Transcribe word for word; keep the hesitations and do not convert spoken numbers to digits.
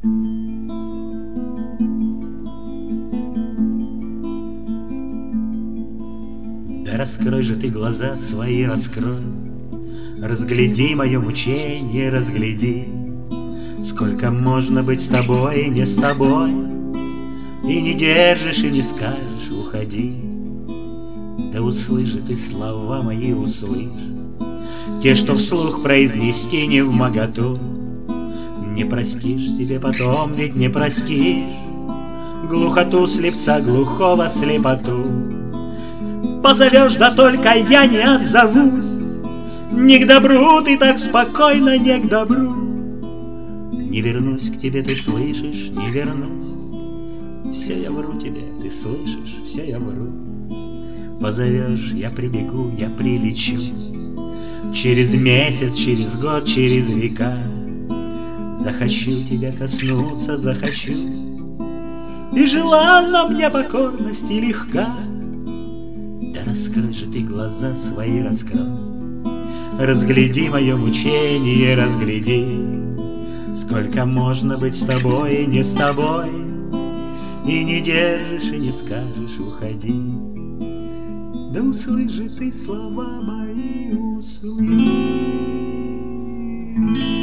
Да раскрой же ты глаза свои, раскрой, разгляди мое мучение, разгляди. Сколько можно быть с тобой и не с тобой, и не держишь, и не скажешь, уходи. Да услышь ты слова мои, услышь, те, что вслух произнести не вмоготу. Не простишь себе потом, ведь не простишь глухоту слепца, глухого слепоту. Позовешь, да только я не отзовусь. Не к добру ты так спокойно, не к добру. Не вернусь к тебе, ты слышишь, не вернусь. Все я вру тебе, ты слышишь, все я вру. Позовешь, я прибегу, я прилечу. Через месяц, через год, через века захочу тебя коснуться, захочу. И желанна мне покорность и легка. Да раскрой же ты глаза свои, раскрой, разгляди мое мучение, разгляди. Сколько можно быть с тобой и не с тобой, и не держишь, и не скажешь, уходи. Да услышь ты слова мои, услышь.